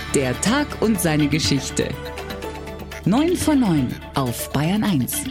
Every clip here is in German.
Der Tag und seine Geschichte. 9 von 9 auf Bayern 1.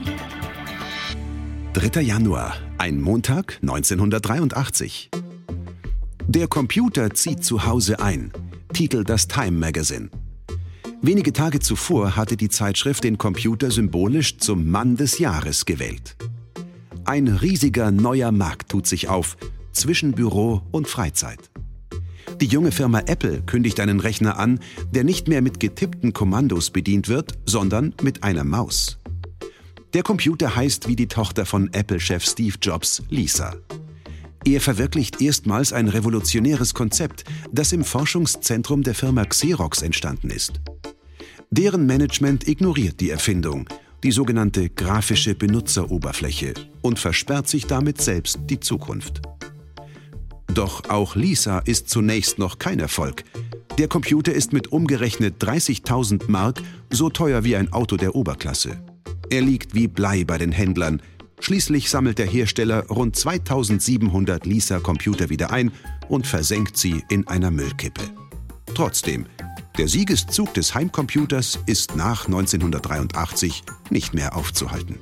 3. Januar, ein Montag 1983. Der Computer zieht zu Hause ein, titelt das Time Magazine. Wenige Tage zuvor hatte die Zeitschrift den Computer symbolisch zum Mann des Jahres gewählt. Ein riesiger neuer Markt tut sich auf, zwischen Büro und Freizeit. Die junge Firma Apple kündigt einen Rechner an, der nicht mehr mit getippten Kommandos bedient wird, sondern mit einer Maus. Der Computer heißt wie die Tochter von Apple-Chef Steve Jobs, Lisa. Er verwirklicht erstmals ein revolutionäres Konzept, das im Forschungszentrum der Firma Xerox entstanden ist. Deren Management ignoriert die Erfindung, die sogenannte grafische Benutzeroberfläche, und versperrt sich damit selbst die Zukunft. Doch auch Lisa ist zunächst noch kein Erfolg. Der Computer ist mit umgerechnet 30.000 Mark so teuer wie ein Auto der Oberklasse. Er liegt wie Blei bei den Händlern. Schließlich sammelt der Hersteller rund 2700 Lisa-Computer wieder ein und versenkt sie in einer Müllkippe. Trotzdem, der Siegeszug des Heimcomputers ist nach 1983 nicht mehr aufzuhalten.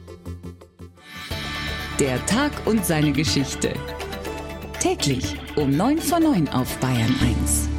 Der Tag und seine Geschichte. Täglich um 9 von 9 auf Bayern 1.